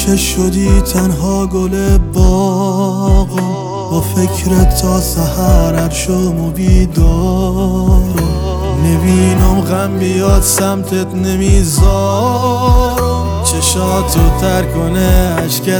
که شدی تنها گل باغم، با فکرت تا سحر هر شام و بیدارم. نبینم غم بیاد سمتت نمیذارم، چشاتو تر کنه عشقت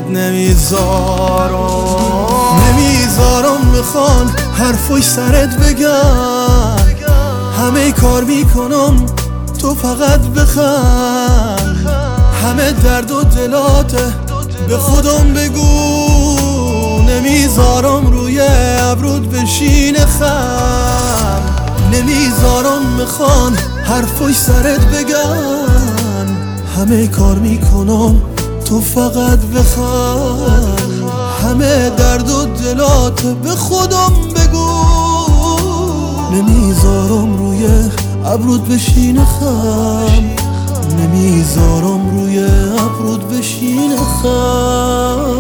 نمیذارم بخوان حرفوی سرت بگن، همه کار میکنم تو فقط بخند، همه درد و دلاته به خودم بگو، نمیذارم روی ابرود بشینه خم، نمیذارم بخوان حرفوی سرت بگن، همه کار میکنم تو فقط بخند، همه درد و دلات به خودم بگو، نمیذارم روی ابرود بشینه خم، نمیذارم روی ابرود بشینه خم.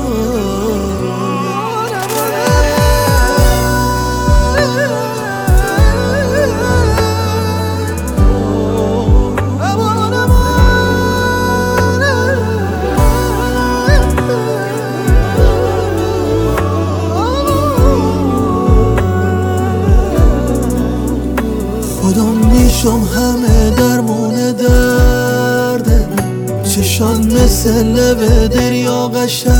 خودم میشم همه درمون درده، چشان مثل لب دریا قشنگه،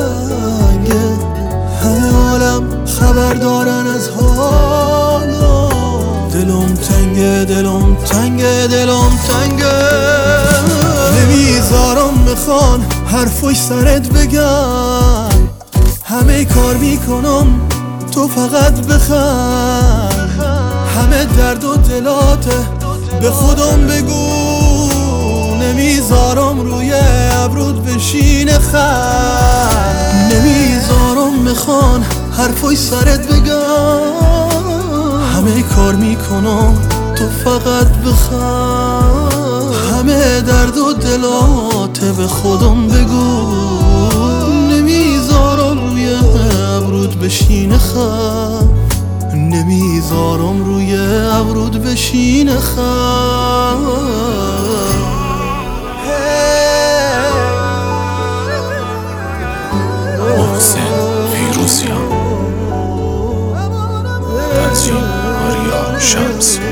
همه عالم خبر دارن از حالم، دلم تنگه دلم تنگه دلم تنگه، نمیذارم بخوان حرفوی سرت بگن، همه کار میکنم تو فقط بخند، همه درد و دلاته به خودم بگو، نمیذارم روی ابرود بشینه خم، نمیذارم بخوان حرفوی سرت بگن، همه کار میکنم تو فقط بخند، همه درد و دلاته به خودم بگو، نمیذارم روی ابرود بشینه خم، نمیذارم روی ابرود بشینه خم. محسن فیروزیان، تنظیم آریا شمس.